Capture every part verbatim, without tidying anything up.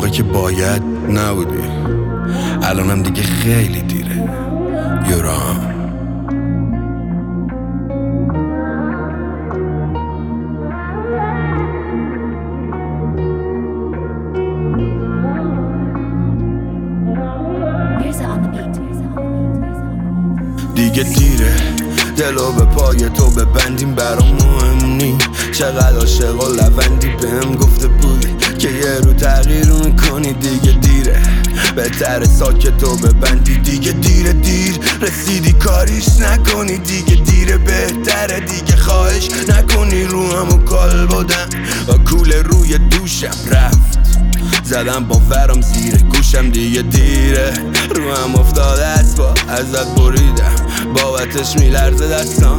موقع که باید نبودی، الانم دیگه خیلی دیره. یورام دیگه دیره، دلو به پای تو ببندیم برام مهم نی. چقدر عاشق و لبندی بهم گفته بودی که یه رو تغییر میکنی. دیگه دیره، بهتره ساکت تو ببندی. دیگه دیره، دیر رسیدی کاریش نکنی. دیگه دیره، بهتره دیگه خواهش نکنی. رو همو کال بودم و کول روی دوشم رفت، زدم با ورم زیر گوشم. دیگه دیره، رو هم افتاده از با ازت بریدم، بابتش میلرزه دستم.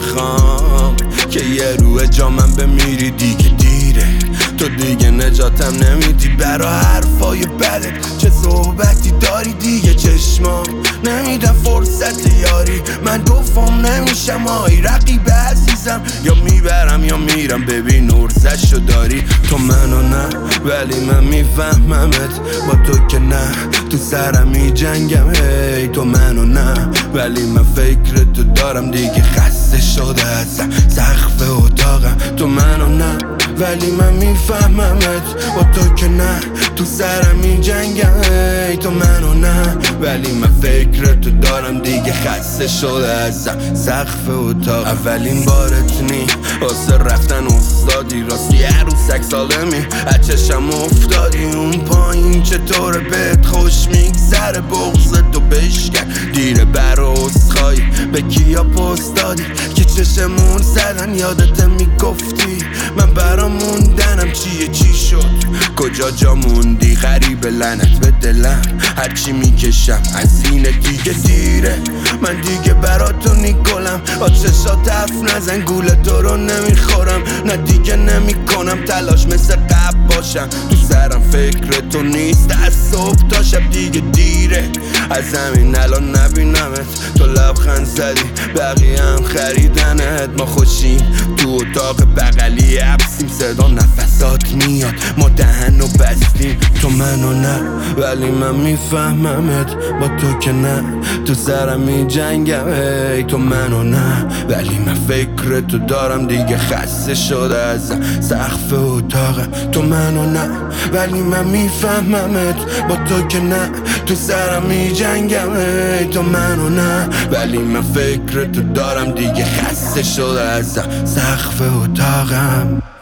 نمیخوام که یه روح جا من بمیری. دیگه دیره، تو دیگه نجاتم نمیدی برا حرفای بدت. چه صحبتی داری دیگه، چشمام نمیدم فرصت یاری. من دوفام نمیشم آی رقیب عزیزم، یا میبرم یا میرم. ببین ارزشو داری تو منو نه، ولی من میفهممت. با تو که نه، تو سرم می جنگم. هی تو منو نه، ولی من فکر تو دارم. دیگه خسته شده ازم سقف اتاقم. تو منو نه، ولی من میفهممت. با تو که نه، تو سرم می جنگم. هی تو منو نه، ولی من فکر تو دارم. دیگه خسته شده ازم سقف اتاق. اولین بارت نی واسه رفتن استادی، راستی عروسک سالمی از چشم افتادی. اون پایین چطوره بهت خوش میگذره، بغض تو بشکن دیره برا عذرخواهی. به کیا پست دادی که چشمون زدن، یادت میگفتی من برا موندنم چیه چی شد، کجا جا موندی. غریب لعنت به دلم، هرچی میکشم از اینه. دیگه دیره، من دیگه برا تو نیکلم. با چشات حرف نزن، گول تو رو نمیخورم. نه دیگه نمیکنم تلاش مثل قبل باشم. تو سرم فکر تو نیست از صبح تا شب. دیگه دیره، از همین الان نبینمت. تو لبخند زدی، بقیه هم خریدنت. ما خوشیم تو اتاق بغلی عبسیم، صدا نفسات میاد ما دهن و بستیم. تو منو نه، ولی من میفهممت. با تو که نه، تو سرم می جنگم. هی تو منو نه، ولی من فکر تو دارم. دیگه خسته شده ازم سقف اتاقم. تو منو نه، ولی من میفهممت. با تو که نه، تو سرم می جنگم. هی تو منو نه، ولی من فکر تو دارم. دیگه خسته شده ازم سقف اتاقم.